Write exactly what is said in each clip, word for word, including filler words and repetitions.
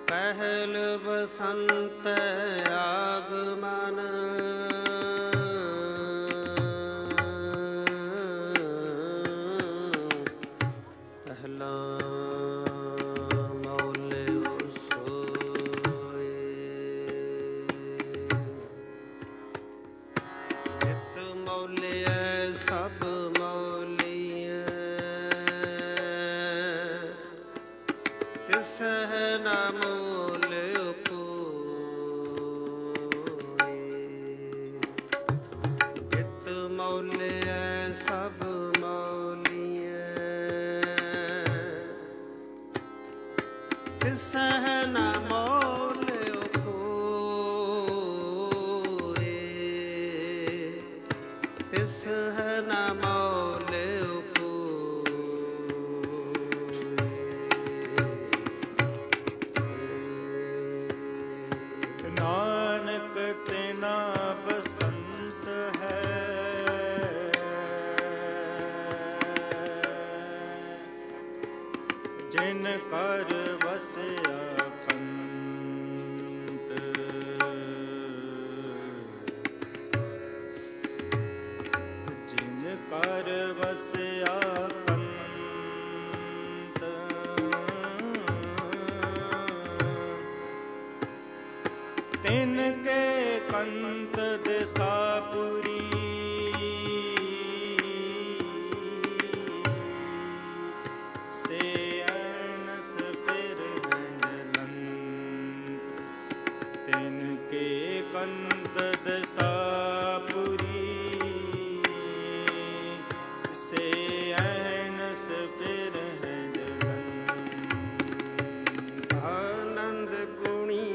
ਪਹਿਲ ਬਸੰਤ ਆਗਮਨ, ਪਹਿਲਾ ਮੌਲੇ ਸੋਏ। ਇਤ ਮੌਲਿਐ ਸਭ ਮੌਲੀਐ, ਤਿਸਹਿ ਨ ਮੂਲ ਕੋਇ। ਇਤ ਮੌਲਿਐ ਸਭ ਮੌਲੀਐ, ਤਿਸਹਿ ਨ ਮੂਲ ਕੋਇ। ਤਿਸਹਿ ਨ ਮੂਲ ਨਾਨਕ ਤਿਨਾ ਬਸੰਤ ਹੈ, ਜਿਨ ਕਰ ਵਸਿਆ ਕੰਤ। ਜਿਨ ਕਰ ਵਸਿਆ ਕੰਤ, ਤਿਨ ਕੇ ਕੰਤ ਦਿਸਾ ਪੁਰੀ। ਸੇ ਅਨਸ ਫਿਰ ਨੰਦ, ਤਿਨ ਕੇ ਕੰਤ ਦਿਸਾ ਪੁਰੀ। ਸੇ ਅਨਸ ਫਿਰ ਆਨੰਦ ਗੁਣੀ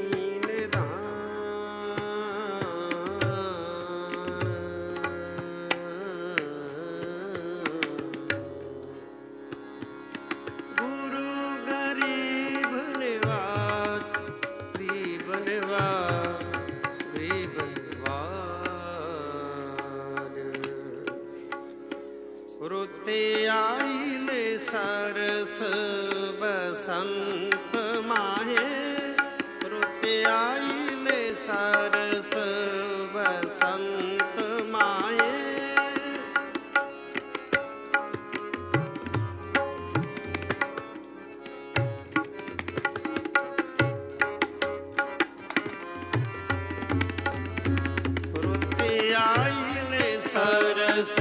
ਰੁੱਤੇ ਆਇਲੇ ਸਰਸ ਬਸੰਤ ਮਾਹੇ। ਰੁੱਤੇ ਆਇਲੇ ਸਰਸ ਬਸੰਤ ਮਾਹੇ। ਰੁੱਤੇ ਆਇਲੇ ਸਰਸ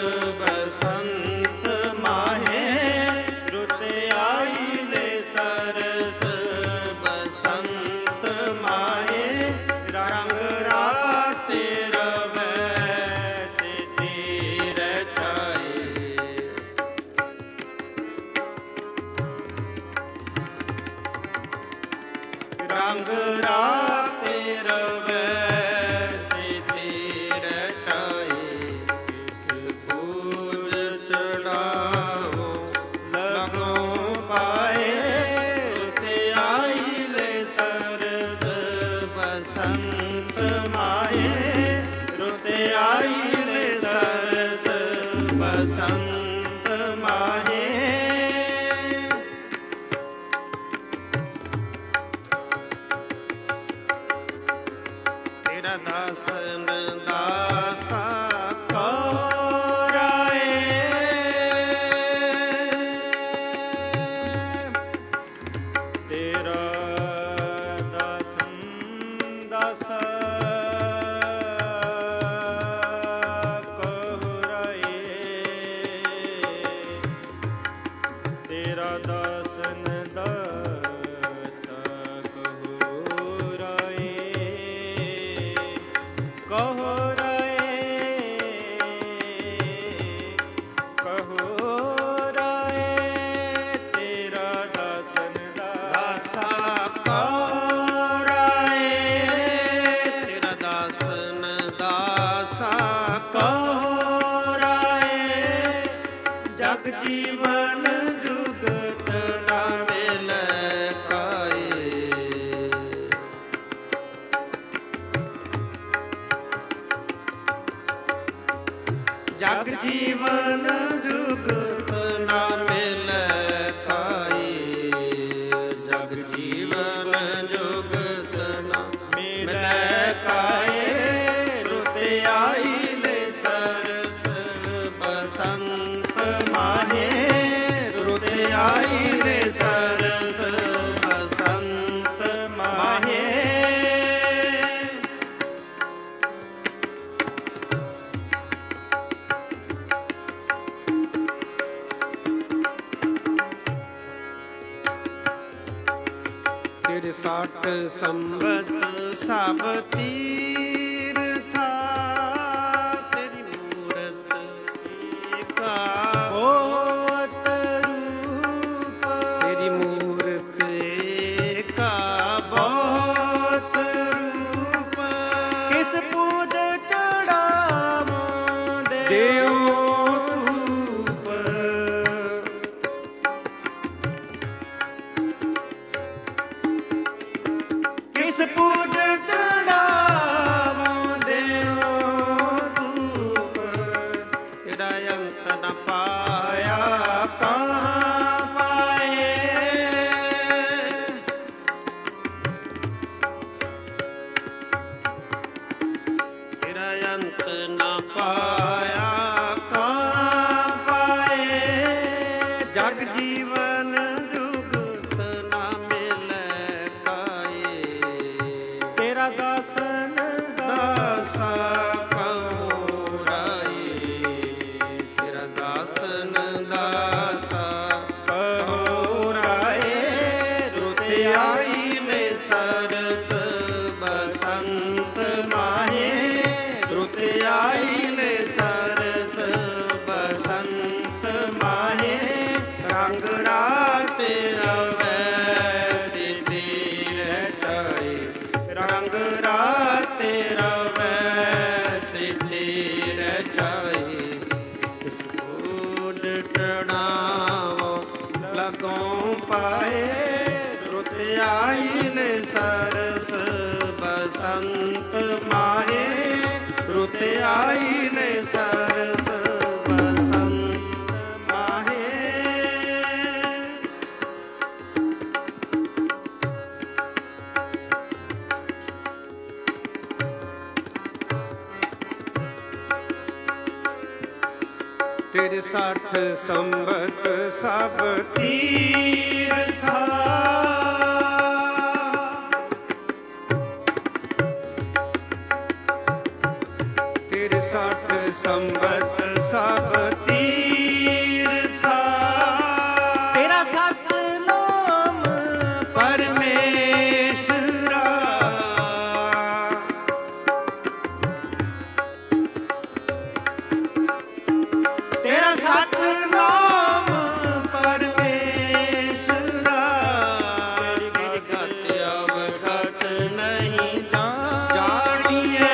ਬਸੰਤ ਮਾਹੇ। ਰੁੱਤੇ ਆਇਲੇ ਸਰਸ ਬਸੰਤ ਮਾਹੇ। ਰੰਗ ਰਾਤ ਰਵੈ ਸਿਧਿ ਰਚਾਏ। ਰੰਗ ਰਾਤ ਰਵੈ ਬਸੰਤ ਮਾਹੇ। ਰੁੱਤੇ ਆਇਲੇ ਸਰਸ ਬਸੰਤ ਮਾਹੇ। ਤੇਰਾ ਦਾਸਨ ਦਾਸਾ ਕੋ ਰਾਏ। ਤੇਰਾ ਦਾਸਾ ਕਹੁ ਰਾਏ। ਤੇਰਾ ਦਾਸਨ ਦਾਸਾ ਕਹੁ ਰਾਏ। ਕਹੁ ਰਾਏ, ਕਹੁ ਰਾਏ। ਤੇਰਾ ਦਾਸਨ ਦਾਸਾ ਜਗ ਜੀਵਨ ਜੁਗਤ ਨਾ ਮਿਲੈ ਕਾਏ। ਜਗ ਜੀਵਨ ਜੁਗਤ ਨਾ ਮਿਲੈ ਕਾਏ। ਜਗ ਜੀਵਨ तिरसठ संबत सब तीर्था तेरी मूरत एका बहुत रूप तेरी मूरत एका बहुत रूप किस पूज चढ़ावो देव पूज चढ़ावो देव धूप तेरा अंत न पाया कहाँ पाए तेरा अंत न पाया कहाँ पाए जग जीवन दासन दासा कहोराए तेरा दासन दासा कहोराए रुत आई ले सरस बसंत माहे रुत आई ले सरस बसंत माहे रंग रात रवै सिद्धि रचाए रंग रात रवै सिद्धि रचाए इस पूज चढ़ावो लगों पाए रुत आई ले सरस बसंत माहे रुत आई ले सरस बसंत माहे तिरसठ संबत सब तीर्था तिरसठ संबत सब तीर्था तेरा सत नाम परमेश्वरा तेरा सच नाम परमेश्वरा गत अवगत नहीं जानिए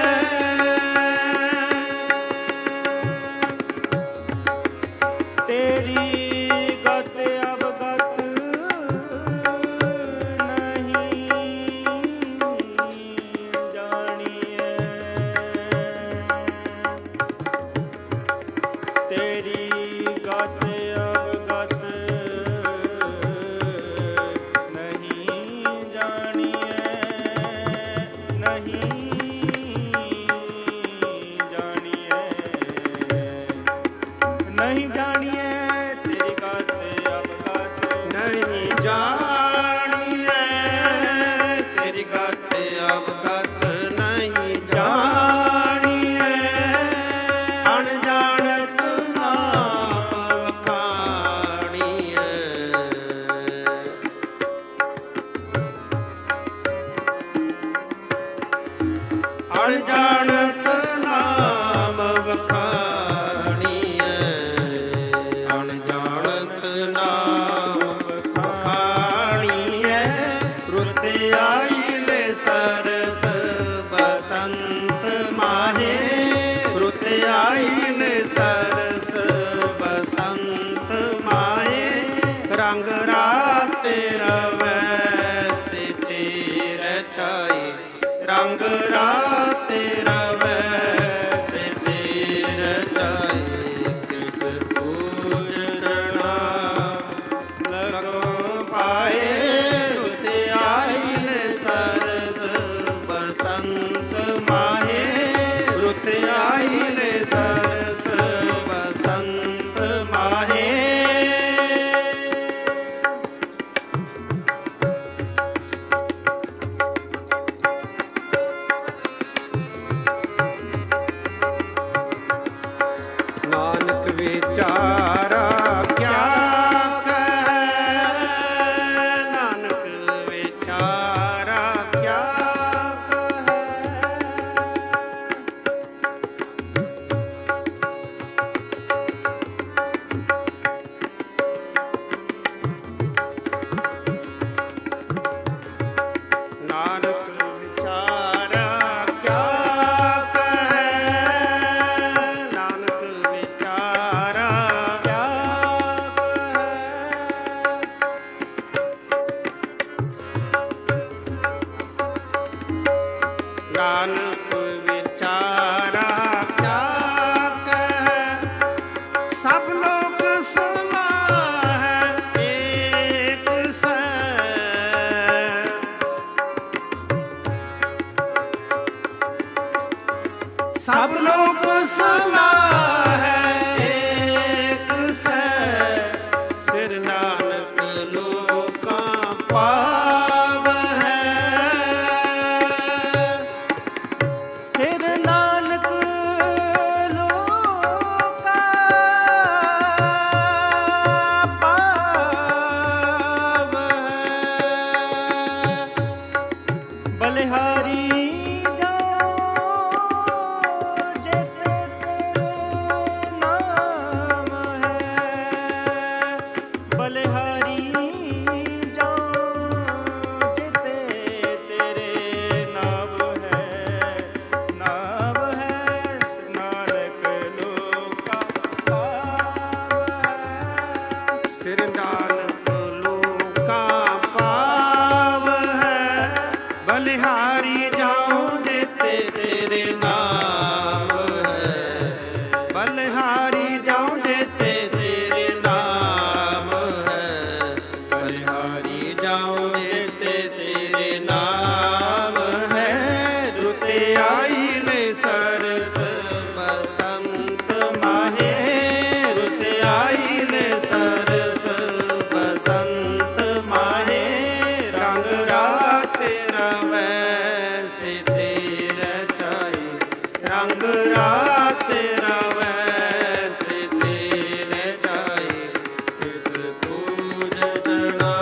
तेरी गत अवगत नहीं जानिए तेरी गत अवगत नहीं जानिए नहीं जानिए नहीं जानिए तेरी गत अवगत नहीं जानिए तेरी गत अवगत नहीं जानिए अनजानत अनजानत नाम वखाणीए अनजानत नाम वखाणीए रुत आई ले सरस बसंत माहे रुत आई ले सरस बसंत माहे रंग रात रवै सिद्धि रचाए रंग रात रवै सिद्धि रचाए किस पूज लगों पाए रुत आई ले सरस बसंत माहे रुत आई ले सरस बसंत माहे ਨਾਨਕ ਵਿਚਾਰਾ ਕਿਆ ਕਹਿ ਸਭ ਲੋਕ ਸਲਾਹੈ ਏਕ ਸੈ ਸਭ ਲੋਕ ਸਲਾਹੈ ਏਕ ਸੈ ਸਿਰ ਨਾਨਕ ਲੋਕਾਂ ਪਾਵ ਹੈ ਸਿਰ ਨਾਨਕ ਲੋਕਾਂ ਪਾਵ ਹੈ ਬਲਿਹਾਰੀ ਸਿਰ ਨਾਨਕ ਲੋਕਾਂ ਪਾਵ ਹੈ ਬਲਿਹਾਰੀ ਜਾਉ ਜਿਤੇ ਤੇਰੇ ਨਾਮ ਹੈ ਬਲਿਹਾਰੀ ਜਾਉ ਜਿਤੇ ਤੇਰੇ ਨਾਮ ਹੈ ਬਲਿਹਾਰੀ ਜਾਉ ਜਿਤੇ ਤੇਰੇ ਨਾਮ ਹੈ ਰੁਤ ਆਈ ਨੇ ਸਰਸ ਬਸੰਤ ਮਾਹੇ ਰੁਤ ਆਈ ਨੇ ਸਰਸ ਬਸੰਤ ਮਾਹੇ ਰੰਗ ਰਾਤ ਰਵੈ ਸਿਤੇ ਰਚਾਈ ਰੰਗ ਰਾਤ ਰਵੈ ਸਿਤੇ ਰਚਾਈ ਇਸ ਪੂਜ ਜਣਾ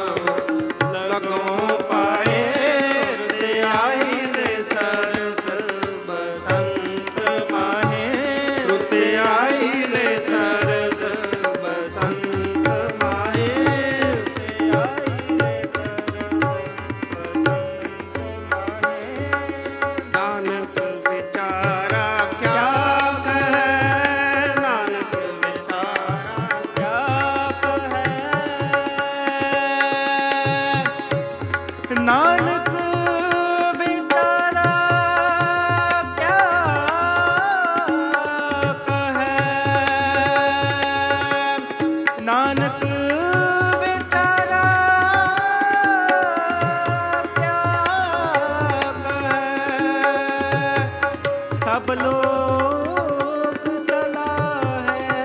ਲਗੋ ਪਾਏ ਰੁਤ ਆਈ ਨੇ ਸਰਸ ਬਸੰਤ ਮਾਹੇ ਰੁਤ ਆਈ ਨੇ ਸਰਸ ਬਸੰਤ ਮਾਹੇ ਰੁਤ ਆਈ ਨੇ ਨਾਨਕ ਵਿਚਾਰਾ ਕਿਆ ਕਹਿ ਨਾਨਕ ਵਿਚਾਰਾ ਕਿਆ ਕਹਿ ਨਾਨਕ ਵਿਚਾਰਾ ਕਿਆ ਕਹਿ ਨਾਨਕ ਵਿਚਾਰਾ ਕਿਆ ਕਹਿ ਸਭ ਲੋਕ ਸਲਾਹੈ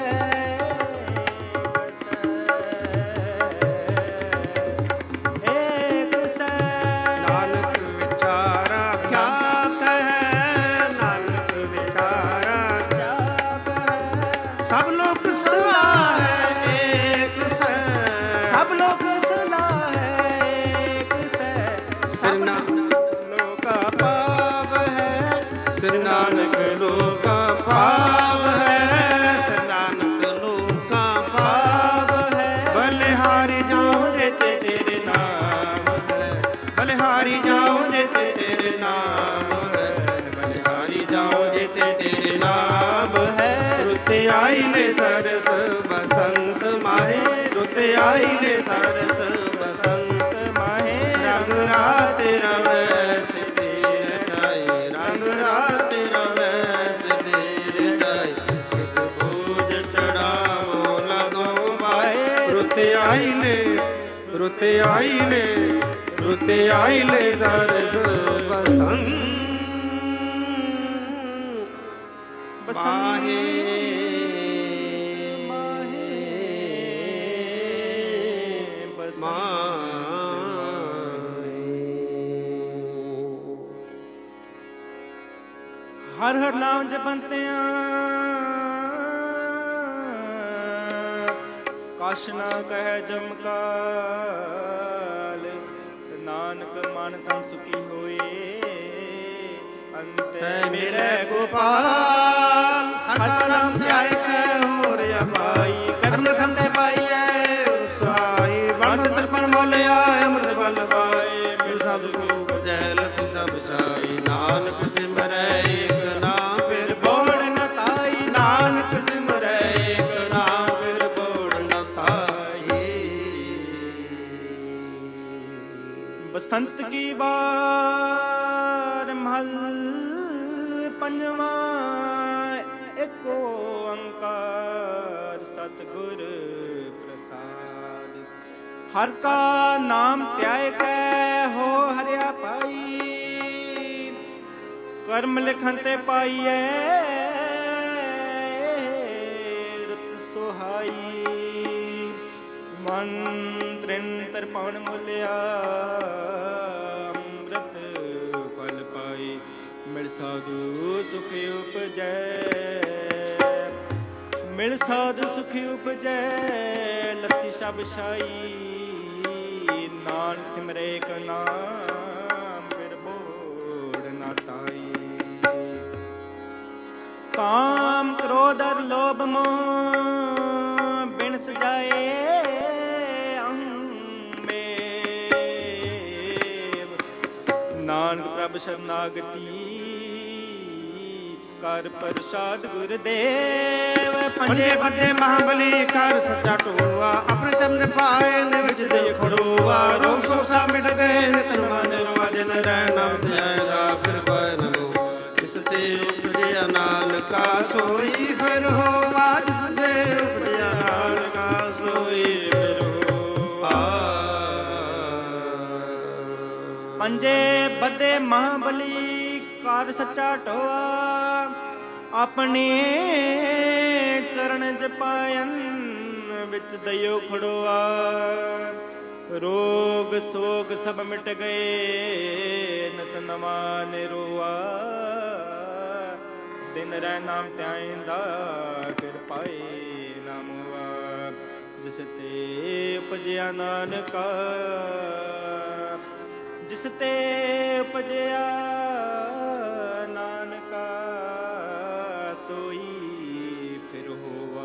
ਏਕ ਸੈ ਨਾਨਕ ਵਿਚਾਰਾ ਕਿਆ ਕਹਿ ਨਾਨਕ ਵਿਚਾਰਾ ਕਿਆ ਕਹਿ ਸਭ ਲੋਕ ਸਲਾਹੈ ਏਕ ਸੈ ਸਭ ਲੋਕ ਸਲਾਹੈ ਏਕ ਸੈ ਸਿਰ ਨਾਨਕ ਲੋਕਾ ਪਾਵ ਹੈ ਸਿਰ ਨਾਨਕ ਲੋਕਾ ਪਾਵ ਹੈ ਸਿਰ ਨਾਨਕ ਲੋਕਾ ਪਾਵ ਹੈ ਬਲਿਹਾਰੀ ਜਾਉ ਜਿਤੇ ਤੇਰੇ ਨਾਮ ਹੈ ਬਲਿਹਾਰੀ ਜਾਉ ਜਿਤੇ ਤੇਰੇ ਨਾਮ ਹੈ ਬਲਿਹਾਰੀ ਜਾਉ ਜਿਤੇ ਤੇਰੇ ਨਾਮ ਹੈ ਰੁਤ ਆਈ ਨੇ ਸਰਸ ਬਸੰਤ ਮਾਹੇ ਰੁਤ ਆਈ ਨੇ ਸਰਸ ਬਸੰਤ ਮਾਹੇ ਰੰਗ ਰਾਤ ਰਵੈ ਸਿਤੇ ਰਚਾਈ ਰੰਗ ਰਾਤ ਰਵੈ ਸਿਤੇ ਰਚਾਈ ਇਸ ਪੂਜ ਚੜਾਵੋ ਲਗੋ ਪਾਏ ਰੁਤ ਆਈ ਨੇ ਰੁਤ ਆਈ ਨੇ ਰੁਤ ਆਈ ਨੇ ਸਰਸ ਬਸੰਤ ਮਾਹੇ ਹਰ ਹਰ ਨਾਮ ਜਪੰਤਿਆਂ ਕਛ ਨਾ ਕਹਿ ਜਮਕਾਲ ਨਾਨਕ ਮਨ ਤਨ ਸੁਖੀ ਹੋਏ ਅੰਤੈ ਮੇਰੇ ਗੋਪਾਲ ਹਰ ਨਾਮ ਧਿਆਇ ਕੈ ਹੋਰ ਅਪਾਈ ਕਰਮ ਖੰਡੇ ਪਾਈਐ ਸੁਹਾਈ ਬਣ ਤਰਪਣ ਮੋਲਿਆ ਅੰਮ੍ਰਿਤ ਬਲ ਪਾਏ ਫਿਰ ਸਭ ਕੋ ਬਜੈ ਲਤ ਸਭ ਸਾਈ ਨਾਨਕ ਸਿਮਰੈ ਏਕ ਨਾਮ ਫਿਰ ਬੋੜ ਨ ਤਾਈ ਨਾਨਕ ਸਿਮਰੈ ਏਕ ਨਾਮ ਫਿਰ ਬੋੜ ਨ ਤਾਈ ਬਸੰਤ ਕੀ ਬਾਰ ਮਹਲ ਮਲ ਪੰਜਵਾਂ ਏਕ ਓੰਕਾਰ ਸਤਿਗੁਰ ਪ੍ਰਸਾਦ। ਹਰ ਕਾ ਨਾਮ ਧਿਆਇ ਕੈ ਹੋ ਹਰਿਆ ਪਾਈ, ਕਰਮ ਲਿਖਨ ਤੇ ਪਾਈਐ ਰਤ ਸੁਹਾਈ। ਮਨ ਤ੍ਰਿਨ ਤਰਪਣ ਮੁਲਿਆ ਅੰਮ੍ਰਿਤ ਫਲ ਪਾਈ। ਮਿਲ ਸਾਧੂ ਸੁਖ ਉਪਜੈ, ਮਿਲ ਸਾਧੂ ਸੁਖ ਉਪਜੈ ਲੱਤੀ ਸਭ ਛਾਈ। ਨਾਨਕ ਸਿਮਰੇ ਏਕ ਨਾਮ ਫਿਰ ਬੋੜ ਨਾ ਤਾਈ। ਕਾਮ ਕ੍ਰੋਧ ਅਰ ਲੋਭ ਮੋਹ ਬਿਨ ਸਜਾਏ ਅੰਮੇ। ਨਾਨਕ ਪ੍ਰਭ ਸ਼ਰਨਾਗਤੀ ਕਰ ਪ੍ਰਸਾਦ ਗੁਰਦੇਵ। ਪੰਜੇ ਬੱਦੇ ਮਹਾਬਲੀ ਕਰ ਸੱਚਾ ਟੋਆ, ਆਪਣੇ ਚਰਨ ਪਾਏ ਨੇ ਵਿੱਚ ਦੇ ਖੜੋਆ। ਰੋਗ ਸੋਗ ਸਭ ਮਿਟ ਗਏ ਨਿਤ ਮਨ ਰਵਾਜਨ ਰਹਿ ਨਾਮ ਧਿਆਇਦਾ ਫਿਰ ਪਾਇ ਨ ਲੋ। ਜਿਸ ਤੇ ਉਪਜਿਆ ਨਾਨਕਾ ਸੋਈ ਫਿਰ ਹੋਵਾ, ਜਿਸ ਤੇ ਉਪਜਿਆ ਨਾਨਕਾ ਸੋਈ ਫਿਰ ਹੋਵਾ। ਪੰਜੇ ਬੱਦੇ ਮਹਾਬਲੀ ਕਰ ਸੱਚਾ ਟੋਆ, ਆਪਣੇ ਚਰਨ ਚ ਪਾਇਨ ਵਿੱਚ ਦਇਓ ਖੜੋਆ। ਰੋਗ ਸੋਗ ਸਭ ਮਿਟ ਗਏ ਨਿਤ ਨਵਾਂ ਨਿਰੋਆ। ਦਿਨ ਰਹਿ ਨਾਮ ਧਿਆਇਂਦਾ ਫਿਰ ਪਾਏ ਨਾ ਮੁਆ। ਜਿਸ ਤੇ ਉਪਜਿਆ ਨਾਨਕਾ, ਜਿਸ ਤੇ ਉਪਜਿਆ ਨਾਨਕਾ ਸੋਈ ਫਿਰ ਹੋਵਾ।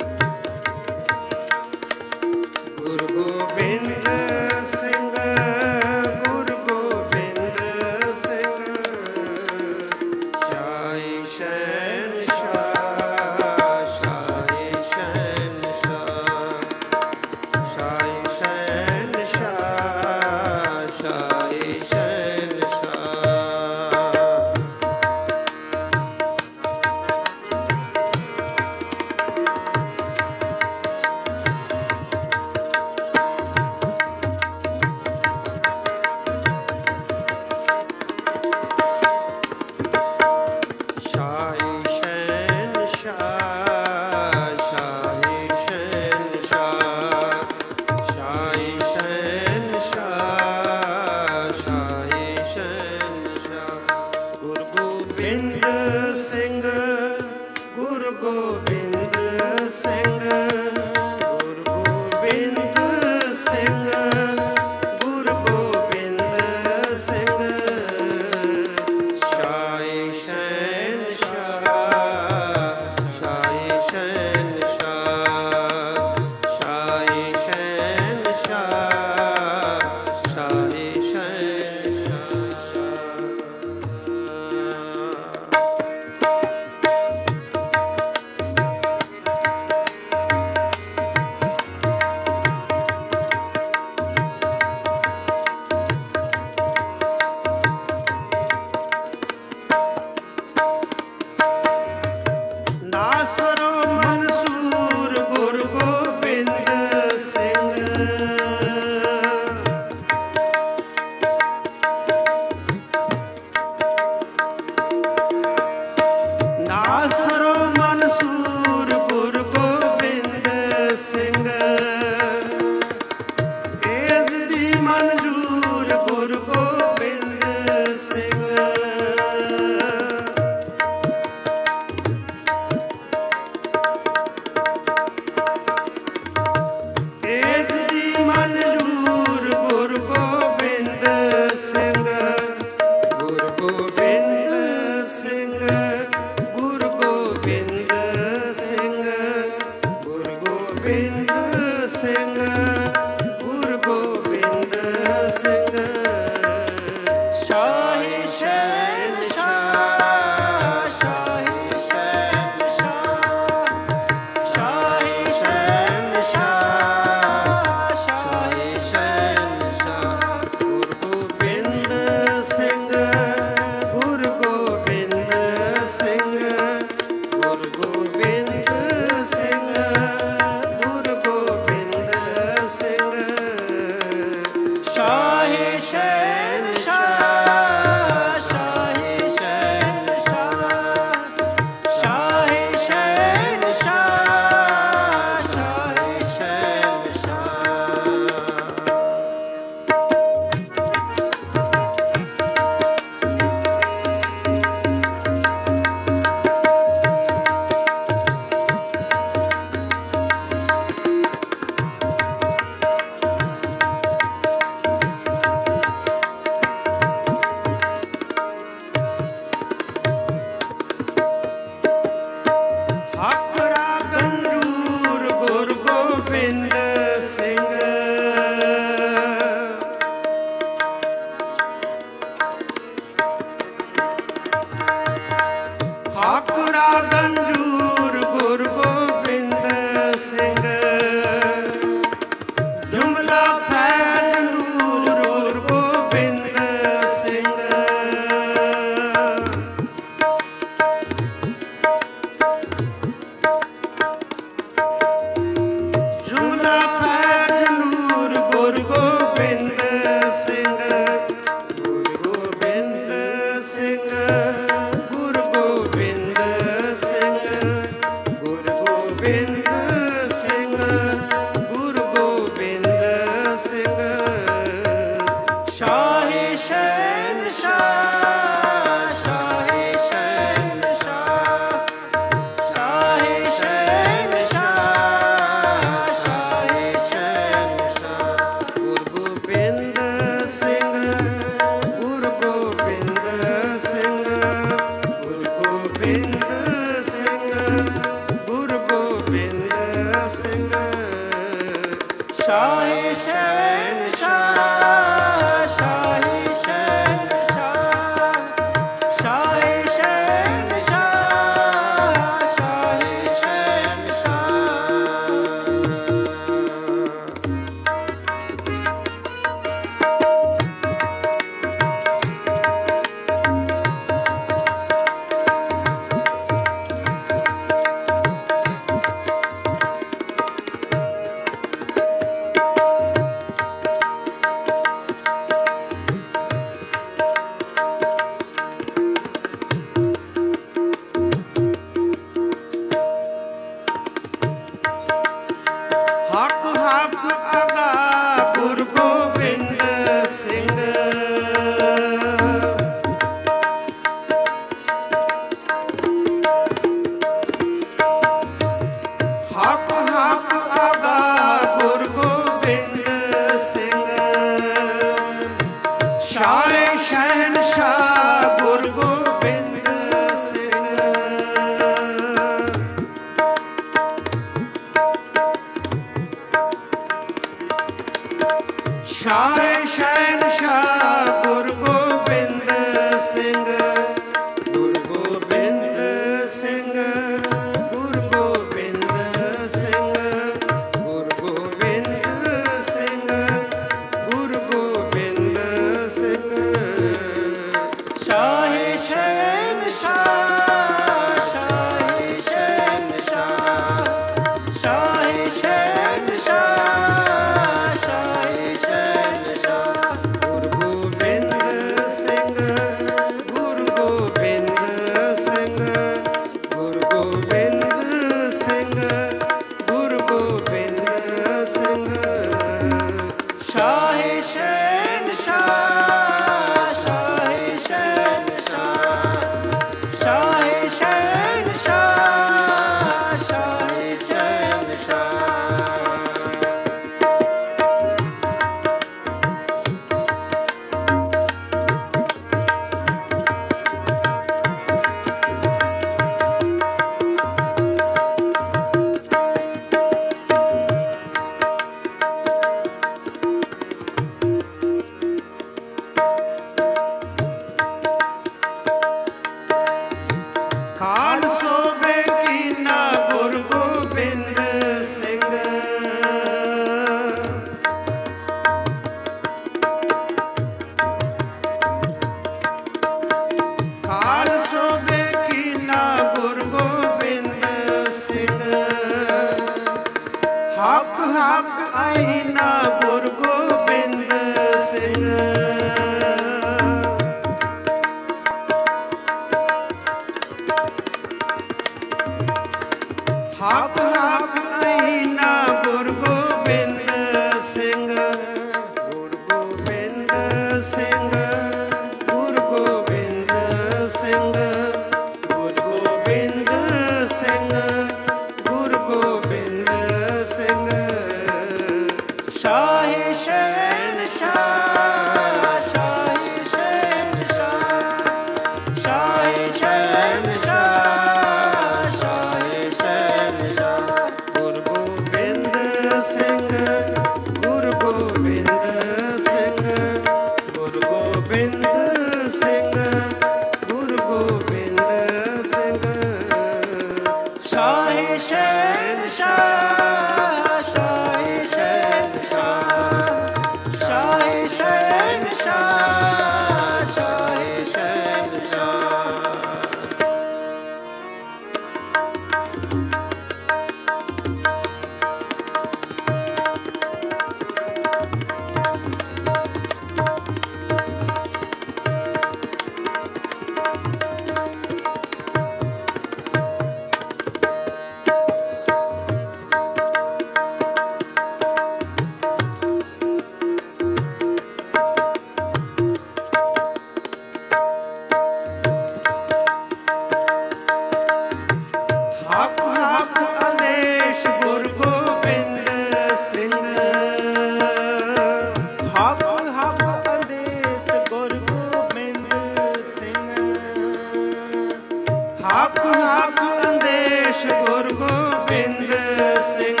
ਹੱਕ ਹੱਕ ਅੰਦੇਸ਼ ਗੁਰ ਗੋਬਿੰਦ ਸਿੰਘ।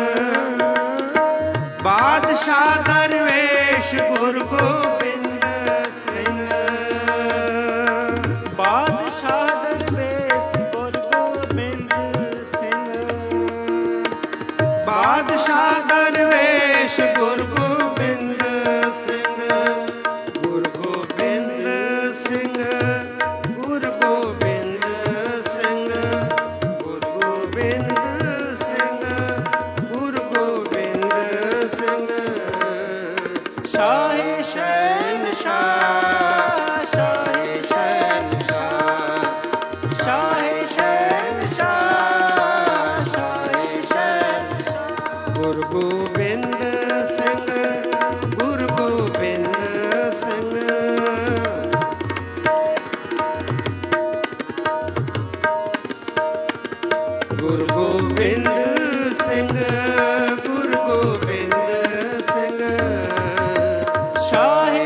ਬਾਦਸ਼ਾਹ ਦਰਵੇਸ਼ ਗੁਰ ਗੋਬਿੰਦ ਸਿੰਘ। ਬਾਦਸ਼ਾਹ ਦਰਵੇਸ਼ ਗੁਰ ਗੋਬਿੰਦ ਸਿੰਘ। ਬਾਦਸ਼ਾਹ ਦਰਵੇਸ਼ ਗੁਰ ਗੋਬਿੰਦ ਸਿੰਘ। ਗੁਰ ਗੋਬਿੰਦ ਸਿੰਘ ਗੁਰ ਗੋਬਿੰਦ ਸਿੰਘ। ਗੁਰ ਗੋਬਿੰਦ ਸਿੰਘ ਗੁਰ ਗੋਬਿੰਦ ਸਿੰਘ। ਸ਼ਾਹੀ ਸ਼ਹਿਨਸ਼ਾਹ ਸ਼ਾਹੀ ਸ਼ਹਿਨਸ਼ਾਹ ਸ਼ਾਹੀ ਸ਼ਹਿਨਸ਼ਾਹ ਸ਼ਾਹੀ ਸ਼ਹਿਨਸ਼ਾਹ। ਗੁਰ ਗੋਬਿੰਦ ਸਿੰਘ ਗੁਰ ਗੋਬਿੰਦ ਸਿੰਘ। ਗੁਰ ਗੋਬਿੰਦ ਸਿੰਘ ਗੁਰ ਗੋਬਿੰਦ ਸਿੰਘ। ਸ਼ਾਹੀ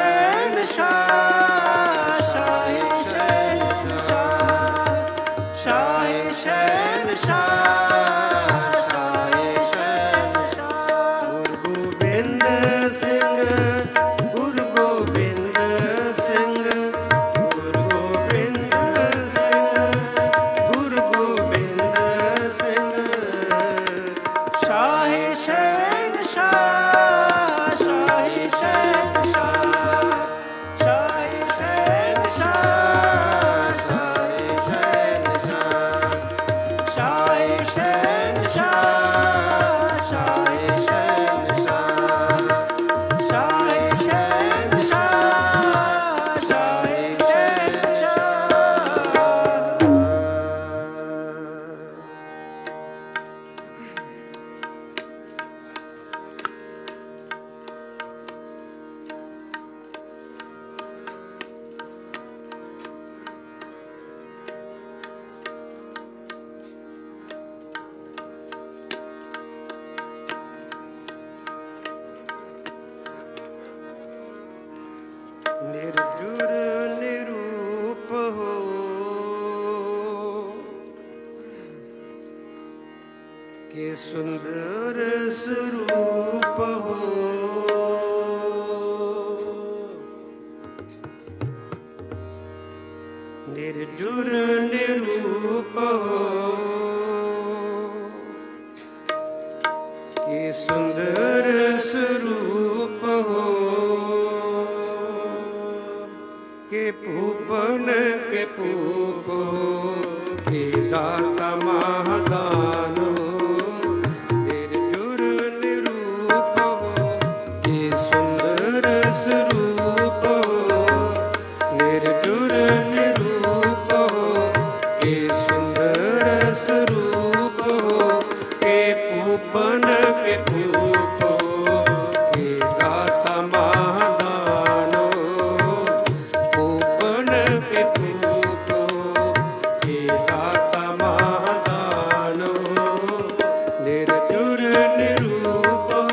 ਸ਼ਹਿਨਸ਼ਾਹ ਸ਼ਾਹੀ ਸ਼ਹਿਨਸ਼ਾਹ ਸ਼ਾਹੀ ਸ਼ਹਿਨਸ਼ਾਹ ਸ਼ਾਹੀ ਸ਼ਹਿਨਸ਼ਾਹ। ਗੁਰ ਗੋਬਿੰਦ ਸਿੰਘ ਗੁਰ ਗੋਬਿੰਦ ਸਿੰਘ। ਗੁਰ ਗੋਬਿੰਦ ਸਿੰਘ ਗੁਰ ਗੋਬਿੰਦ ਸਿੰਘ। ਸ਼ਾਹੀ ਸ਼ਹਿਨਸ਼ਾਹ ਸ਼ਾਹੀ ਸ਼ਹਿਨਸ਼ਾਹ ਸ਼ਾਹੀ ਸ਼ਹਿਨਸ਼ਾਹ ਸ਼ਾਹੀ ਸ਼ਹਿਨਸ਼ਾਹ ਸ਼ਾਹੀ ਸ਼ਹਿਨਸ਼ਾਹ ਸ਼ਾਹੀ ਸ਼ਹਿਨਸ਼ਾਹ ਸ਼ਾਹੀ ਸ਼ਹਿਨਸ਼ਾਹ ਸ਼ਾਹੀ ਸ਼ਹਿਨਸ਼ਾਹ। ਨਿਰਜੁਰ ਨਿਰੂਪ ਹੋ ਕਿ ਸੁੰਦਰ ਸਰੂਪ ਹੋ। ਨਿਰਜੁਰ ਨਿਰੂਪ ਹੋ ਕਿ ਸੁੰਦਰ ਸਰੂਪ ਹੋ। के भूपन के भूप हो के दाता महादान हो। निर्जुर निरूप हो के सुंदर स्वरूप हो। निर्जुर निरूप हो के सुंदर स्वरूप हो। के भूपन के भूप हो के दाता महादान हो। भूपन के भूप हो के दाता महादान हो। निर्जुर निरूप हो।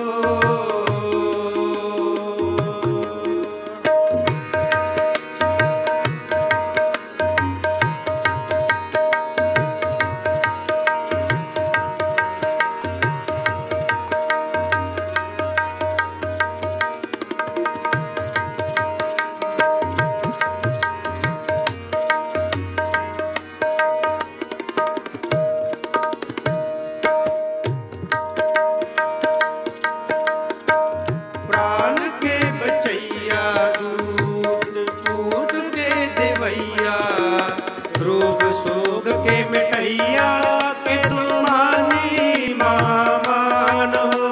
प्राण के बचैया दूत पूत के देवैया। रोग सोग के मिटैया के तुमानी महामान हो।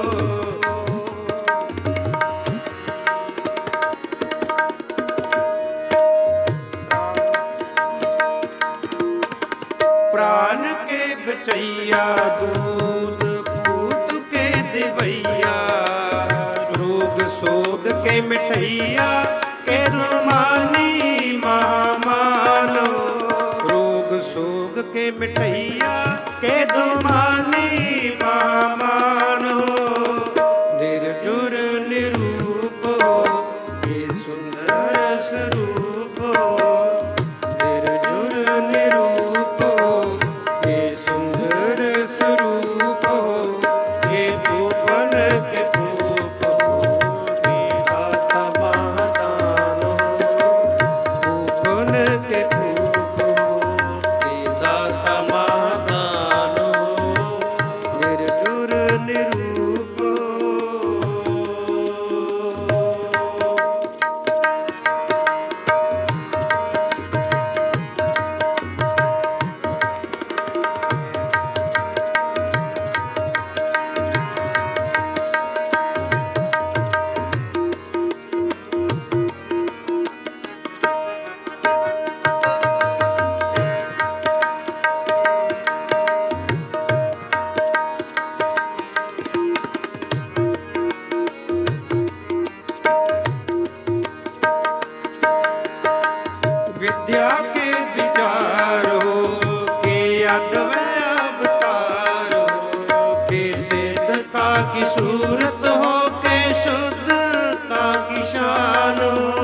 प्राण के बचैया दूत पूत के देवैया। रोग सोग के मिटैया के तुमानी महामानो। रोग सोग के मिटैया के तुमानी महामानो। निर्जुर निरूप हो के सुंदर स्वरूप हो। निर्जुर निरूप विद्या के विचार हो के अद्वय अवतार हो के सिद्धता की सूरत हो के शुद्धता की शान हो।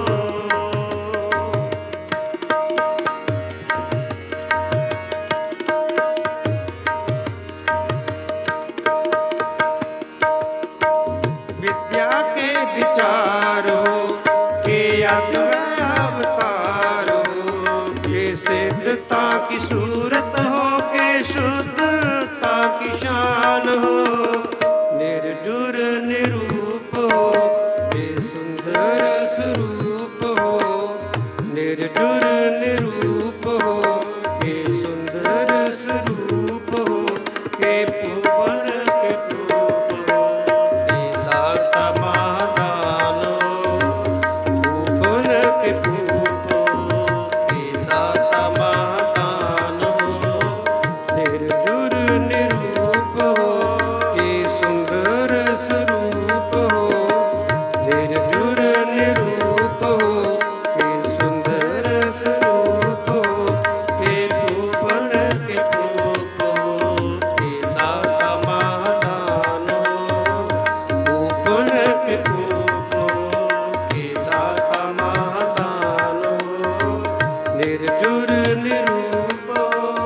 विद्या के विचार हो के अद्वय अवतार हो के सिद्धता की सूरत हो के शुद्धता की शान हो। निर्जुर निरूप हो के सुंदर स्वरूप हो निर्जुर निरूप हो के सुंदर स्वरूप हो के भुवन के रूप हो के दाता महादान हो भुवन के रूप हो के दाता महादान हो। निर्जुर निरूप हो के सुंदर स्वरूप हो निर्जुर निरूप हो के सुंदर स्वरूप हो के भुवन के रूप हो के दाता महादान हो भुवन के रूप हो के दाता महादान हो। निर्जुर निरूप हो।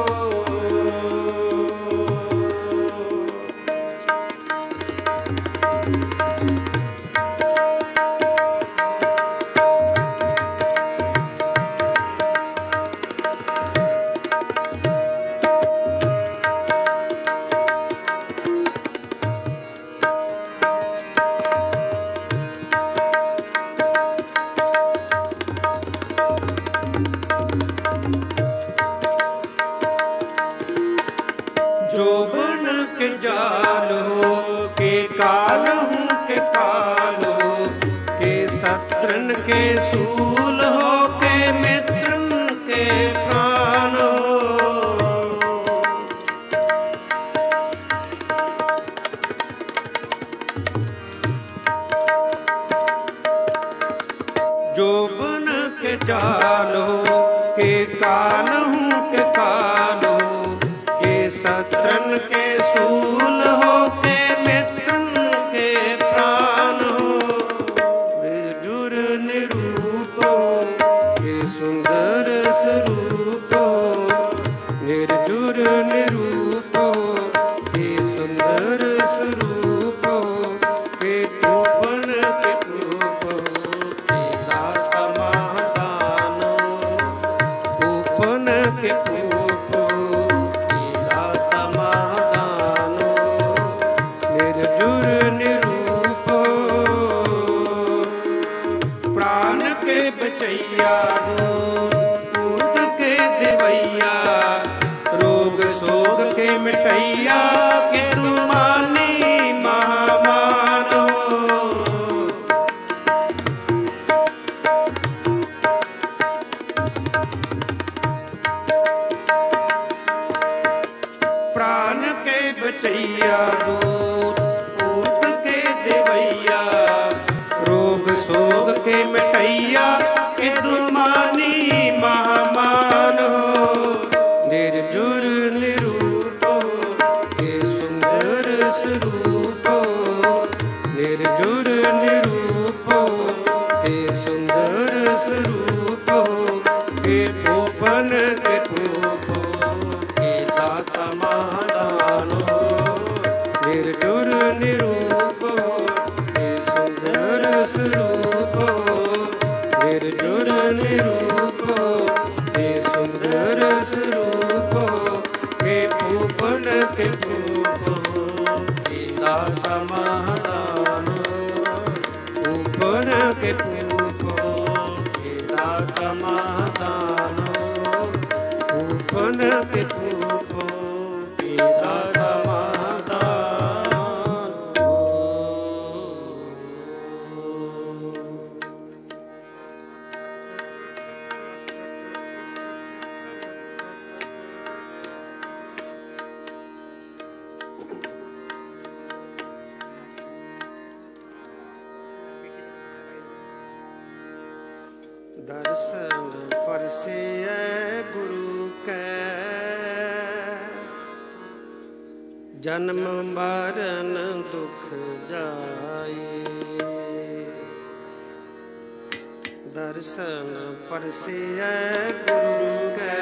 जोबन के जाल हो के काल हूँ के काल हो के शत्रन के सूल हो के मित्रन के प्राण हो। जोबन के जाल हो के काल हूँ के काल हो के शत्रन के सूल हो के मित्रन के प्राण हो। निर्जुर निरूप हो के सुंदर स्वरूप हो निर्जुर निरूप हो के सुंदर स्वरूप हो के भुवन के रूप हो के दाता महादान हो भुवन के रूप हो के दाता महादान हो। निर्जुर निरूप हो। प्राण के बचैया पूत के देवैया रोग शोग के मिटैया के तुमानी महामान हो। प्राण के बचैया दूत पूत के देवैया रोग शोग के मिटैया के दुमानी महामान हो। निर्जुर निरूप हो के सुंदर स्वरूप हो निर्जुर निरूप हो के सुंदर स्वरूप हो के भुवन के रूप हो के दाता महादान हो। ਪਰਸੈ ਗੁਰੂ ਕੈ, ਜਨਮ ਮਰਨ ਦੁਖ ਜਾਏ। ਦਰਸ਼ਨ ਪਰਸੈ ਗੁਰੂ ਕੈ,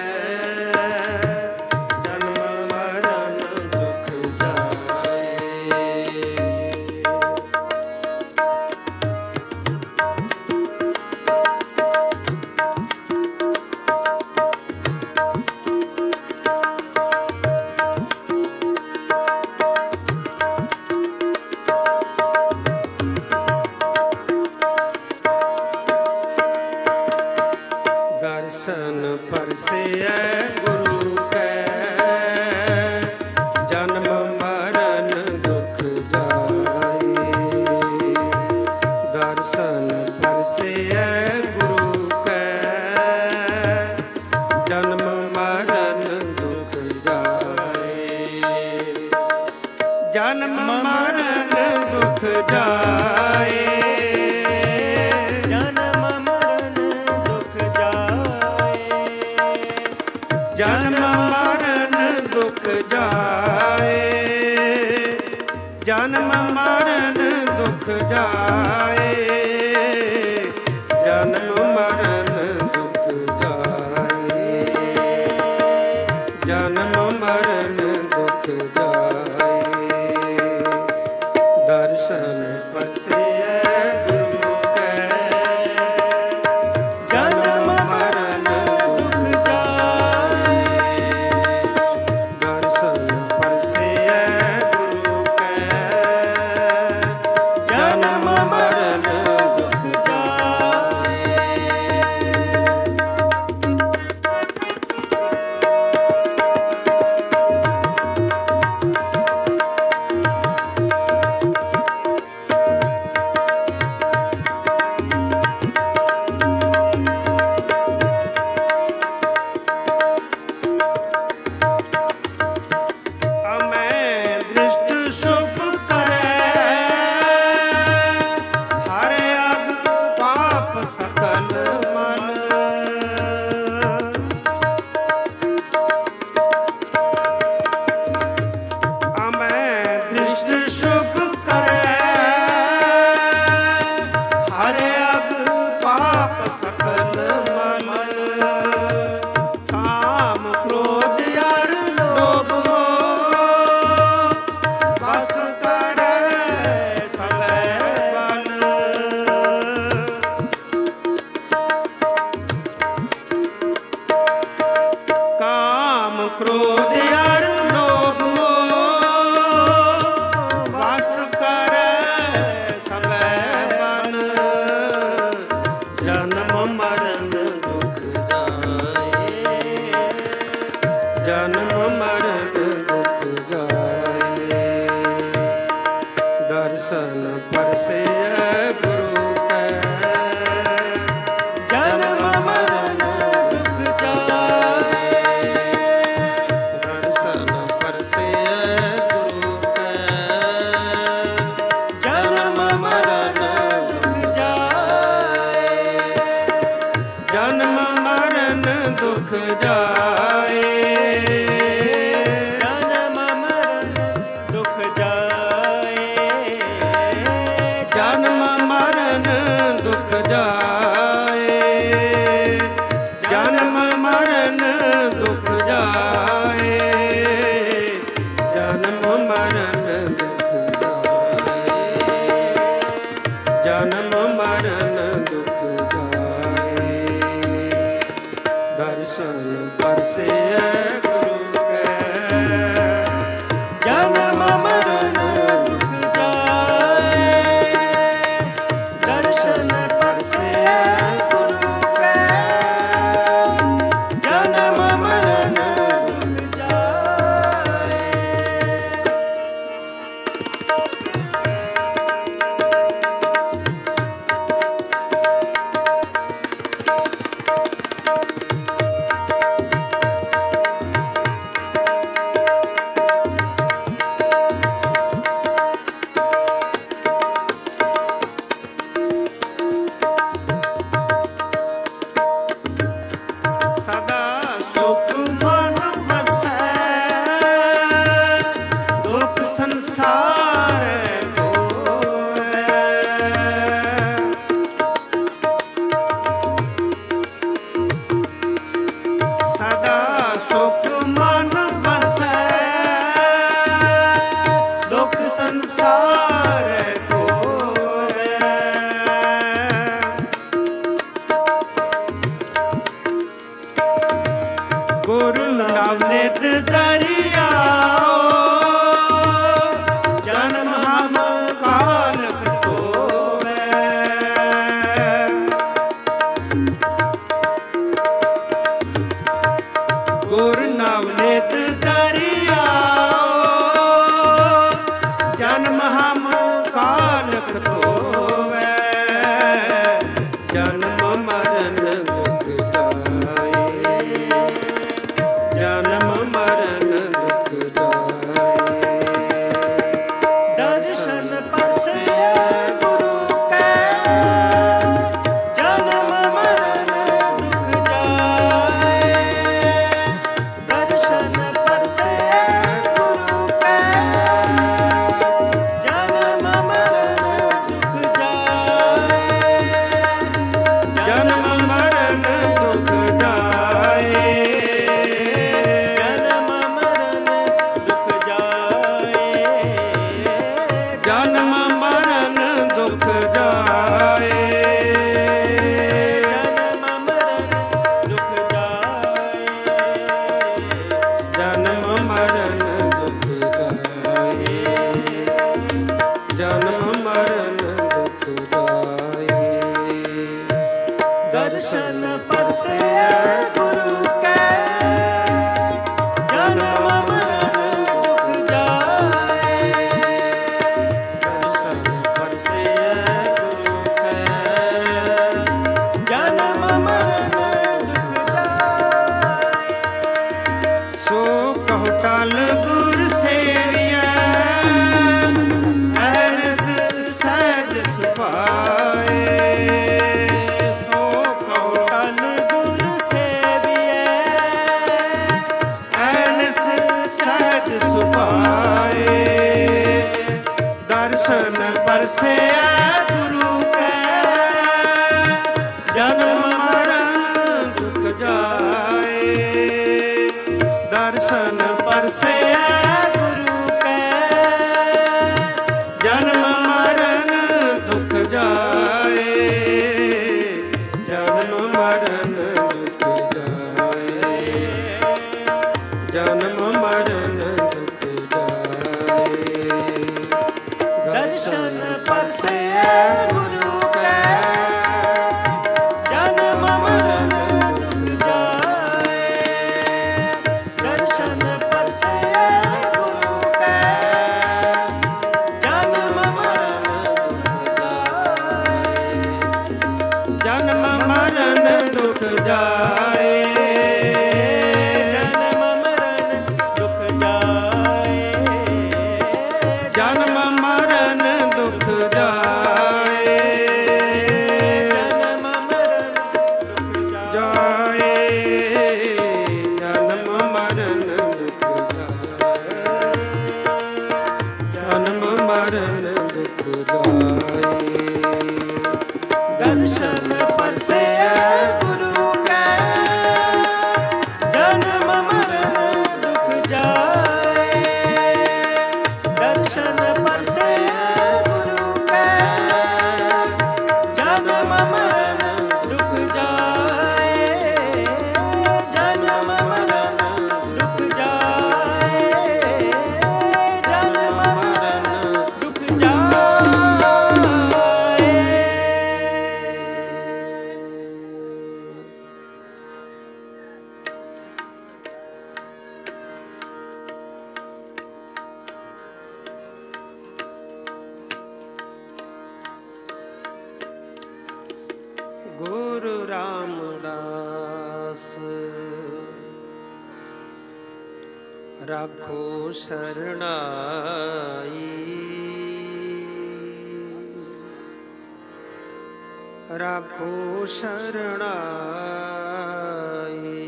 ਦਰਸ਼ਨ ਪਰਸੈ ਗੁਰੂ ਕੈ, ਜਨਮ ਮਰਨ ਦੁਖ ਜਾਏ। ਦਰਸ਼ਨ ਪਰਸੈ ਗੁਰੂ ਕੈ, ਜਨਮ ਮਰਨ ਦੁਖ ਜਾਏ। ਜਨਮ ਮਰਨ ਦੁਖ ਜਾਏ, ਜਨਮ ਮਰਨ ਦੁਖ ਜਾਏ। ਜਨਮ ਮਰਨ ਦੁਖ ਜਾਏ, ਜਨਮ ਮਰਨ ਦੁਖ ਜਾਏ। ਜਨਮ ਮਰਨ ਦੁਖ ਜਾਏ। ਦਰਸ਼ਨ ਪਰਸੈ ਗੁਰੂ ਕੈ, ਜਨਮ ਮਰਨ ਦੁਖ ਜਾਏ। ਦਰਸ਼ਨ ਪਰਸੈ ਗੁਰੂ ਕੈ, ਜਨਮ ਮਰਨ ਦੁਖ ਜਾਏ। ਅਮੈ ਦ੍ਰਿਸ਼ਟ ਸੁਖ ਕਰੈ, ਹਰਿ ਅਗ ਪਾਪ ਸਕਲ ਮਨ। ਅਮੈ ਦ੍ਰਿਸ਼ਟ ਸੁਖ ਕਰੈ, ਹਰਿ ਅਗ ਪਾਪ ਸਕਲ ਮਨ। ਕਾਮ ਕ੍ਰੋਧ ਅਰ ਲੋਭ ਮੋਹ, ਬਸ ਕਰੈ ਸਭੈ ਬਲ। ਕਾਮ ਕ੍ਰੋਧ ਅਰ ਲੋਭ ਮੋਹ, ਬਸ ਕਰੈ ਸਭੈ ਬਲ। ਜਨਮ ਮਰਨ ਦੁਖ ਜਾਏ। ਜਨਮ ਮਰਨ ਦੁਖ ਜਾਏ। ਦਰਸ਼ਨ ਪਰਸੈ ਗੁਰੂ ਕੈ, ਜਨਮ ਮਰਨ ਦੁਖ ਜਾਏ। ਦਰਸ਼ਨ ਪਰਸੈ ਗੁਰੂ ਕੈ, ਜਨਮ ਮਰਨ ਦੁਖ ਜਾਏ। ਜਨਮ ਮਰਨ ਦੁਖ ਜਾਏ। ਜਨਮ ਮਰਨ ਦੁਖ ਜਾਏ। ਜਨਮ ਮਰਨ ਦੁਖ ਜਾਏ। ਜਨਮ ਮਰਨ ਦੁਖ ਜਾਏ। ਜਨਮ ਮਰਨ ਦੁਖ ਜਾਏ। ਜਨਮ ਮਰਨ ਦੁਖ ਜਾਏ। ਦਰਸ਼ਨ ਪਰਸੈ ਗੁਰੂ ਕੈ, ਜਨਮ ਮਰਨ ਦੁਖ ਜਾਏ। ਦਰਸ਼ਨ ਪਰਸੈ ਗੁਰੂ ਕੈ, ਜਨਮ ਮਰਨ ਦੁਖ ਜਾਏ। ਸੁਖ ਮਨ ਵਸੈ, ਦੁਖ ਸੰਸਾਰ ਕੋਇ। ਗੁਰੂ ਨਾਮ ਨਿਤ ਦਰਿਆਓ, ਜਨਮ ਹਮ ਕਾਲਕ ਧੋਵੈ। ਗੁਰੂ ਨਾਮ ਨਿਤ ਦਰਿਆਓ, ਜਨਮ ਹਮ ਕਾਲਕ ਧੋਵੈ। ਜਨਮ ਮਰਨ ਦੁਖ ਜਾਏ, ਜਨਮ ਮਰਨ ਦੁਖ ਜਾਏ। ਦਰਸ਼ਨ ਪਰਸੈ ਗੁਰੂ ਕੈ, ਜਨਮ ਮਰਨ ਦੁਖ ਜਾਏ। ਦਰਸ਼ਨ ਪਰਸੈ ਗੁਰੂ ਕੈ, ਜਨਮ ਮਰਨ ਦੁਖ ਜਾਏ। ਜਨਮ ਮਰਨ ਦੁਖ ਜਾਏ, ਜਨਮ ਮਰਨ ਦੁਖ ਜਾਏ। ਜਨਮ ਮਰਨ ਦੁਖ ਜਾਏ, ਜਨਮ ਮਰਨ ਦੁਖ ਜਾਏ। ਜਨਮ ਮਰਨ ਦੁਖ ਜਾਏ, ਜਨਮ ਮਰਨ ਦੁਖ ਜਾਏ। ਦਰਸ਼ਨ ਪਰਸੈ ਗੁਰੂ ਕੈ, ਜਨਮ ਮਰਨ ਦੁਖ ਜਾਏ। ਦਰਸ਼ਨ ਪਰਸੈ ਗੁਰੂ ਕੈ, ਜਨਮ ਮਰਨ ਦੁਖ ਜਾਏ। ਸੋ ਕਹੁ ਟਲ ਗੁਰ ਸੇਵੀਐ, ਐਨਸ ਸਹਿਜ ਸੁਭਾਏ। ਸੋ ਕਹੁ ਟਲ ਗੁਰ ਸੇਵੀਐ, ਐਨਸ ਸਹਿਜ ਸੁਭਾਏ। ਦਰਸ਼ਨ ਪਰਸੈ ਗੁਰੂ ਕੈ, ਜਨਮ ਮਰਨ ਦੁਖ ਜਾਏ। ਦਰਸ਼ਨ ਪਰਸੈ ਗੁਰੂ ਕੈ, ਜਨਮ ਮਰਨ ਦੁਖ ਜਾਏ। ਜਨਮ ਮਰਨ ਦੁਖ ਜਾਏ, ਜਨਮ ਮਰਨ ਦੁਖ ਜਾਏ। ਦਰਸ਼ਨ ਪਰਸੈ ਗੁਰੂ ਕੈ, ਜਨਮ ਮਰਨ ਦੁਖ ਜਾਏ। ਦਰਸ਼ਨ ਪਰਸੈ ਗੁਰੂ ਕੈ, ਜਨਮ ਮਰਨ ਦੁਖ ਜਾਏ। ਜਨਮ ਮਰਨ ਦੁਖ ਜਾਏ, ਜਨਮ ਮਰਨ ਦੁਖ ਜਾਏ। ਜਨਮ ਮਰਨ ਦੁਖ ਜਾਏ, ਜਨਮ ਮਰਨ ਦੁਖ ਜਾਏ। ਜਨਮ ਮਰਨ ਦੁਖ ਜਾਏ, ਜਨਮ ਮਰਨ ਦੁਖ ਜਾਏ। ਦਰਸ਼ਨ ਪਰਸੈ ਗੁਰੂ ਕੈ, ਜਨਮ ਮਰਨ ਦੁਖ ਜਾਏ। ਦਰਸ਼ਨ ਪਰਸੈ ਗੁਰੂ ਕੈ, ਜਨਮ ਮਰਨ ਦੁਖ ਜਾਏ। ਜਨਮ ਮਰਨ ਦੁਖ ਜਾਏ, ਜਨਮ ਮਰਨ ਦੁਖ ਜਾਏ। ਗੁਰੂ ਰਾਮਦਾਸ ਰਾਖੋ ਸਰਣਾਈ, ਰਾਖੋ ਸਰਣਾਈ।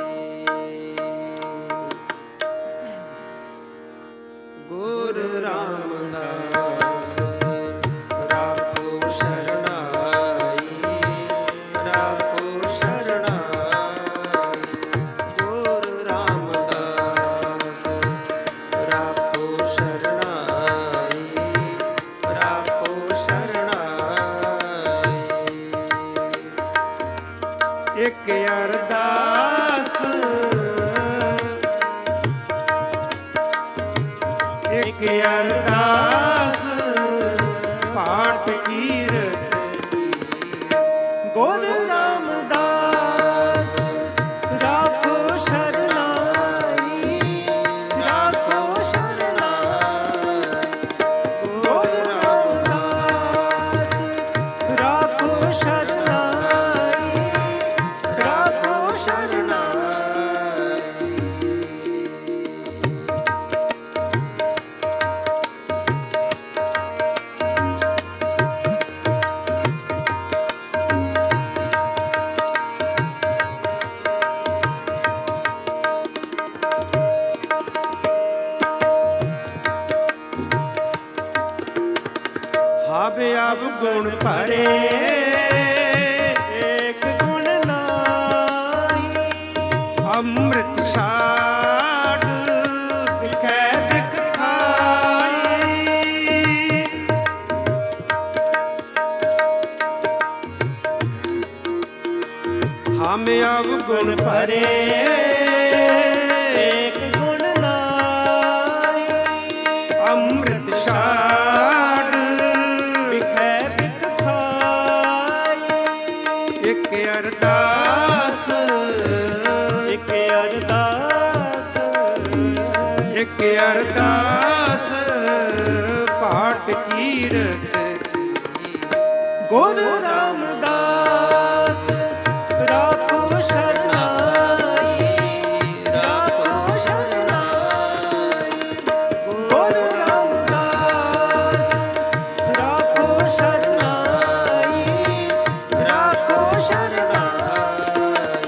ਗੁਰੂ ਰਾਮਦਾਸ ਰਾਖੋ ਸਰਣਾਈ, ਰਾਖੋ ਸਰਣਾਈ। ਗੁਰੂ ਰਾਮ ਗੁਣ ਭਰੇ ਏਕ ਗੁਣ ਨਾਹੀ। ਅੰਮ੍ਰਿਤ ਛਾੜ ਵਿਖੇ ਬਿਖ ਖਾਈ। ਹਮ ਅਵਗੁਣ ਭਰੇ ਏਕ ਗੁਣ ਨਾਹੀ। ਅੰਮ੍ਰਿਤ ਛਾੜ ਵਿਖੇ ਬਿਖ ਖਾਈ। ਇੱਕ ਅਰਦਾਸ ਇੱਕ ਅਰਦਾਸ ਇੱਕ ਅਰਦਾਸ ਪਾਠ ਕੀਰਤ ਗੁਰੂ ਰਾਮਦਾਸ ਰਾਖੋ ਸ਼ਰਨਾਈ। ਰਾਖੋ ਸ਼ਰਨਾਈ। ਗੁਰੂ ਰਾਮਦਾਸ ਰਾਖੋ ਸ਼ਰਨਾਈ। ਰਾਖੋ ਸ਼ਰਨਾਈ।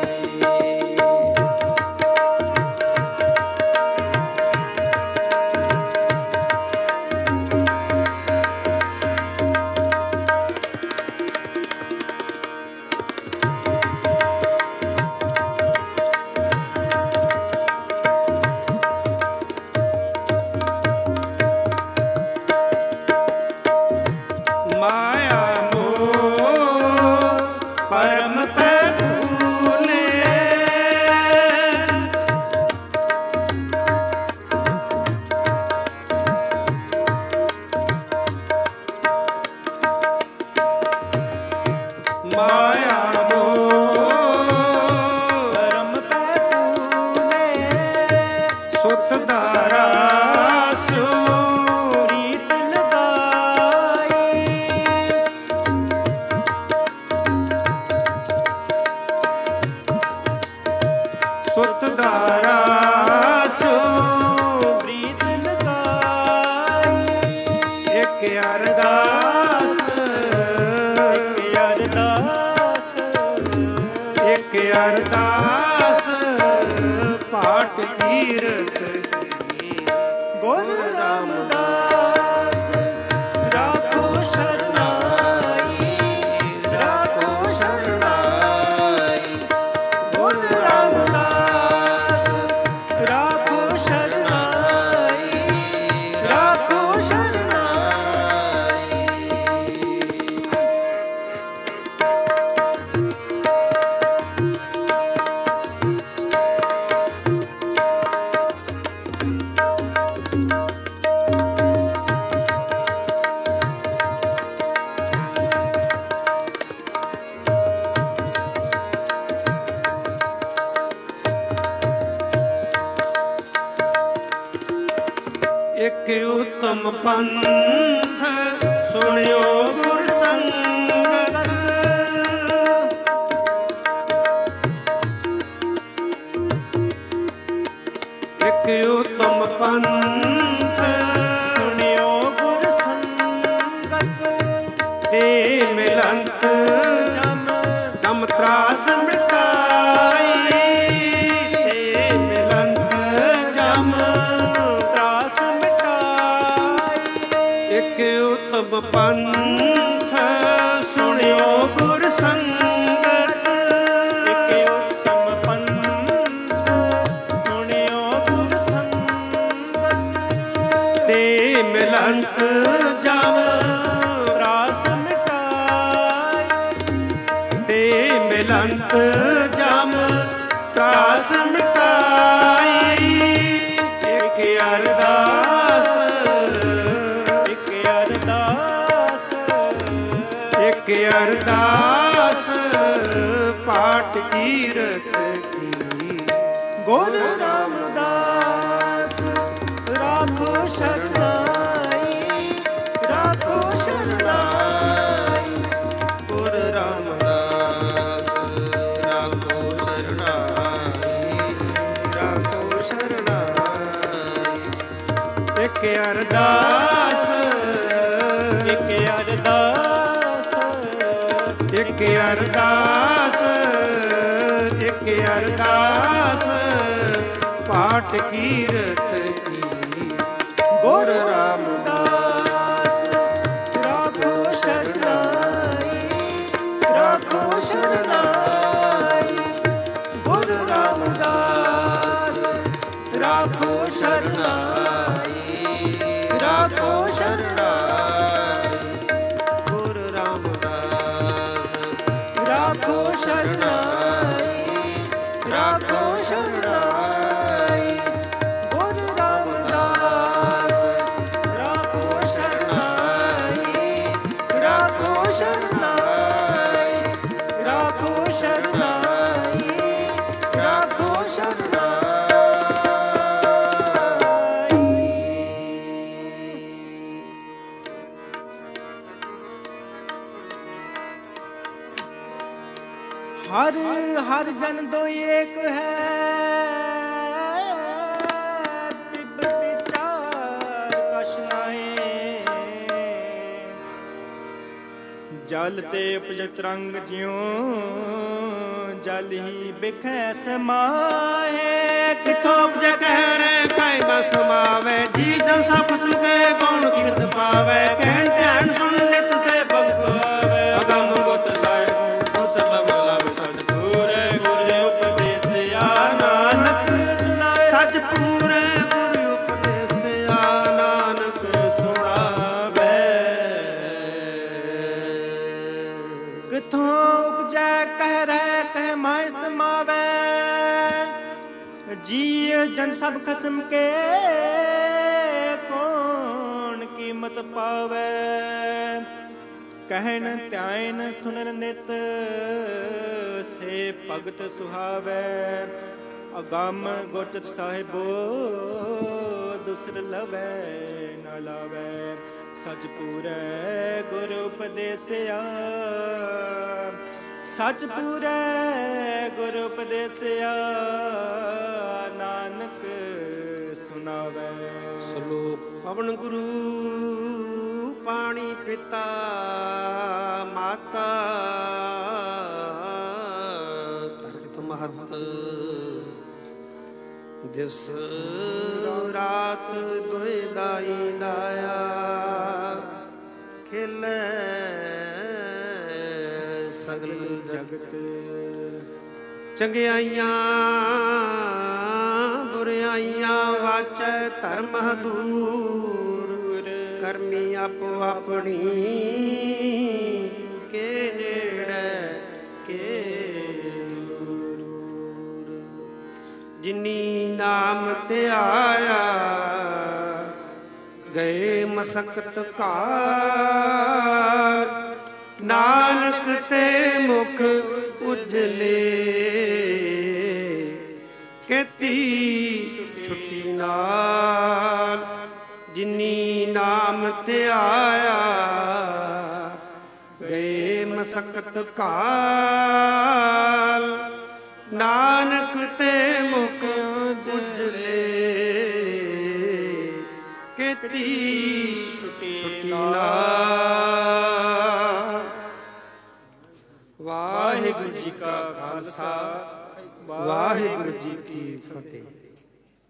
ਮਾਇਆ ਮੋਹ ਪਰਮ ਪੈ ਭੂਲੇ। ਮਾਇਆ ਮੋਹ ਪਰਮ ਪੈ ਭੂਲੇ। ਸੁਤ ਧਾਰਾ ਸੋ ਪ੍ਰੀਤ ਲਗਾਈ। ਸੁਤ ਧਾਰਾ ਸੋ ਪ੍ਰੀਤ ਲਗਾਈ। ਇੱਕ ਅਰਦਾਸ ਇੱਕ ਅਰਦਾਸ ਇੱਕ ਅਰਦਾਸ ਪਾਠ ਕੀਰਤ ਗੁਰੂ ਰਾਮਦਾਸ ਰਾਖੋ ਸ਼ਰਨਾਈ। ਰਾਖੋ ਸ਼ਰਨਾਈ। ਗੁਰੂ ਰਾਮਦਾਸ ਰਾਖੋ ਸ਼ਰਨਾਈ। ਰਾਖੋ ਸ਼ਰਨਾਈ। ਇੱਕ ਉਤਮ ਪੰਥ ਸੁਣਿਓ ਗੁਰ ਸੰਗਤ। ਇੱਕ ਉਤਮ ਪੰਥ ਸੁਣਿਓ ਗੁਰ ਸੰਗਤ। ਤੇ ਮਿਲੰਤ ਜਮ ਜਮ ਤਰਾਸ ਮਿਟਾਈ। ਤੇ ਮਿਲੰਤ ਜਮ ਤਰਾਸ ਮਿਟਾਈ। ਇੱਕ ਉਤਮ ਪੰਥ ਸੁਣਿਓ ਗੁਰ ਸੰਗਤ। ਇੱਕ ਉੱਤਮ ਪੰਥ ਸੁਣਿਓ ਗੁਰ ਸੰਗਤ। ਤੇ ਮਿਲੰਤ ਜਮ ਤਰਾਸ ਮਿਟਾਈ। ਤੇ ਮਿਲੰਤ ਜਮ ਤਰਾਸ ਮਿਟਾਈ। ਇੱਕ ਅਰਦਾਸ ਇੱਕ ਅਰਦਾਸ ਇੱਕ ਅਰਦਾਸ ਪਾਠ ਕੀਰਤ ਕੀ ਗੁਰੂ ਰਾਮਦਾਸ ਰਾਖੋ ਸ਼ਰਨਾਈ। ਰਾਖੋ ਸ਼ਰਨਾਈ। ਗੁਰ ਰਾਮਦਾਸ ਰਾਖੋ ਸ਼ਰਨਾਈ। ਰਾਖੋ ਸ਼ਰਨਾਈ। ਇੱਕ ਅਰਦਾਸ ਇੱਕ ਅਰਦਾਸ ਇੱਕ ਅਰਦਾਸ ਇੱਕ ਅਰਦਾਸ ਪਾਠ ਕੀਰਤ ਕੀ ਗੁਰ ਰਾਮਦਾਸ ਰਾਖੋ ਸ਼ਰਨਾਈ। ਸ਼ਰਨਾਈ, ਰਾਖੋ ਸ਼ਰਨਾਈ। ਗੁਰੂ ਰਾਮਦਾਸ ਰਾਖੋ ਸ਼ਰਨਾਈ, ਰਾਖੋ ਸ਼ਰਨਾਈ। ਗੁਰੂ ਰਾਮਦਾਸ ਰਾਖੋ ਸ਼ਰਨਾਈ, ਰਾਖੋ ਸ਼ਰਨਾਈ, ਰਾਖੋ ਸ਼ਰਨਾਈ, ਰਾਖੋ ਸ਼ਰਨਾਈ। हर हर जन दो एक है, बिब विचार कछ नाहीं। जल ते उपजत रंग ज्यों जल ही बिखै समाहे। किथों उपजै कहर काई बस समावे, जी जन सा फसल के कौन कीमत पावे। कहन ध्यान सुन नित से बख्शावे, अगम गुत साहिब सच पूरे गुरु उपदेसिया। नानक सुनावे, किथों उपजै कह रहे कह माय समावे। जी जन सब खसम के कौन कीमत पावे। कहन ध्यान सुनन नित से भगत सुहावे। अगम गोचर साहिबो दुसर लवै न लावै। सच पूरै गुरु उपदेसिया, सच पूरै गुरु उपदेसिया। नानक सुनावै। श्लोक पवन गुरु पानी पिता माता। तरत महत दिवस रात दोए दाई दाया। खेलै सगल जगत, चंगियाइयां बुराइयां वाचै धर्म दूर। करमी आपो अपनी के नेड़े के दूर। जिनी नाम ते आया गए मसकत काल। नानक ते मुख उजले केती छुट्टी नाल। जिनी नाम ते आया गए मसकत काल। नानक ते मुख उजले केती छुट्टी नाल। वाहिगुरु जी का खालसा, वाहिगुरु जी की फतेह।